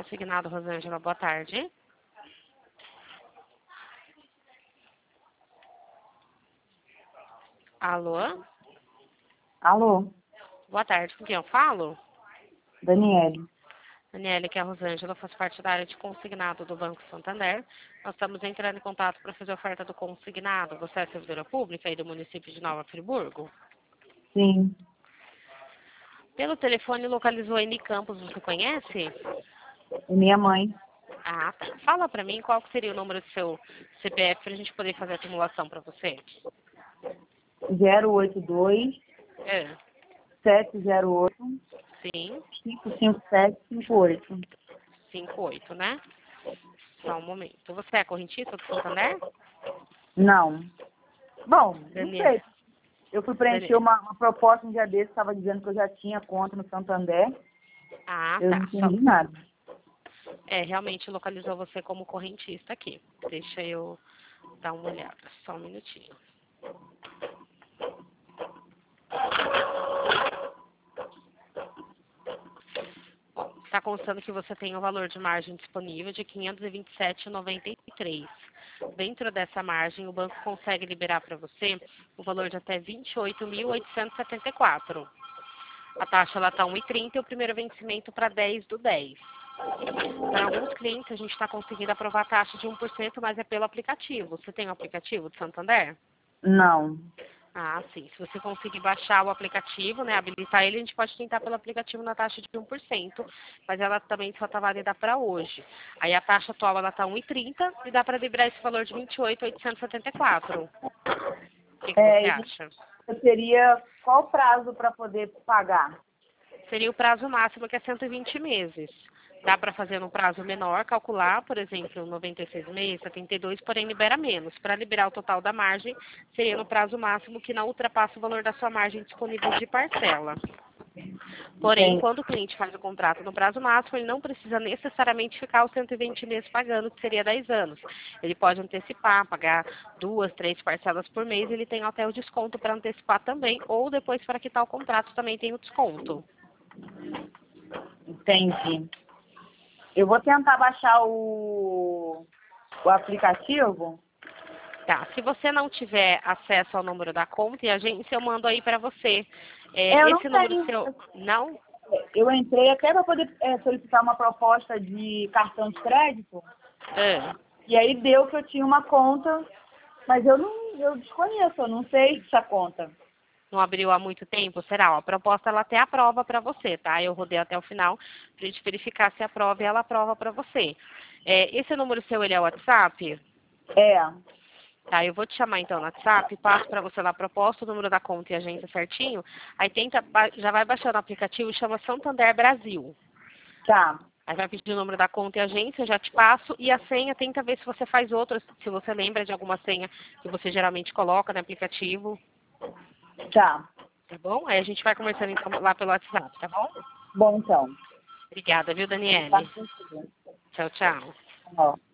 Consignado, Rosângela, boa tarde. Alô? Alô, Boa tarde, com quem eu falo? Daniele. Daniela, que é a Rosângela, faz parte da área de consignado do Banco Santander. Nós estamos entrando em contato para fazer a oferta do consignado. Você é servidora pública aí do município de Nova Friburgo? Sim, Pelo telefone localizou a Campos, você conhece? é minha mãe. Ah, tá. Fala para mim qual que seria o número do seu CPF para a gente poder fazer a simulação para você. 082 É. 708 Sim, 55758. 58, né? Só um momento. Você é correntista do Santander? Não. Bom, não Daniela. sei. Eu fui preencher Daniela. uma proposta um dia desse, estava dizendo que eu já tinha conta no Santander. Ah, Eu não tá. Só. entendi nada. É, realmente localizou você como correntista aqui. Deixa eu dar uma olhada. Só um minutinho. Está constando que você tem o valor de margem disponível de R$ 527,93. Dentro dessa margem, o banco consegue liberar para você o valor de até R$ 28.874. A taxa está 1,30 e o primeiro vencimento para 10/10. Para alguns clientes, a gente está conseguindo aprovar a taxa de 1%, mas é pelo aplicativo. Você tem o aplicativo do Santander? Não. Ah, sim. Se você conseguir baixar o aplicativo, né, habilitar ele, a gente pode tentar pelo aplicativo na taxa de 1%, mas ela também só está válida para hoje. Aí a taxa atual ela está 1,30 e dá para liberar esse valor de 28.874. O que você É, acha? eu teria qual prazo para poder pagar? Seria o prazo máximo, que é 120 meses. Dá para fazer no prazo menor, calcular, por exemplo, 96 meses, 72, porém libera menos. Para liberar o total da margem, seria no prazo máximo, que não ultrapassa o valor da sua margem disponível de parcela. Porém, Entendi. quando o cliente faz o contrato no prazo máximo, ele não precisa necessariamente ficar os 120 meses pagando, que seria 10 anos. Ele pode antecipar, pagar 2, 3 parcelas por mês, ele tem até o desconto para antecipar também, ou depois para quitar o contrato também tem o desconto. Entendi. Eu vou tentar baixar o aplicativo. Tá, se você não tiver acesso ao número da conta e agência, eu mando aí para você. Eu não Esse número tenho. seu, não? Eu entrei até para poder solicitar uma proposta de cartão de crédito. É, E aí deu que eu tinha uma conta, mas eu desconheço, eu não sei essa conta. não abriu há muito tempo? Será? Ó, a proposta ela até aprova para você, tá? Eu rodei até o final para a gente verificar se aprova e ela aprova para você. Esse número seu, ele é o WhatsApp? É, Tá, eu vou te chamar então no WhatsApp, passo para você lá a proposta, o número da conta e agência certinho, aí tenta, já vai baixando o aplicativo e chama Santander Brasil. tá. Aí vai pedir o número da conta e agência, eu já te passo, e a senha, tenta ver se você faz outras, se você lembra de alguma senha que você geralmente coloca no aplicativo, Tá. tá bom? Aí a gente vai conversando então lá pelo WhatsApp, tá bom? Bom, então. Obrigada, viu, Tá Daniele? sentido. Tchau, tchau. Ó.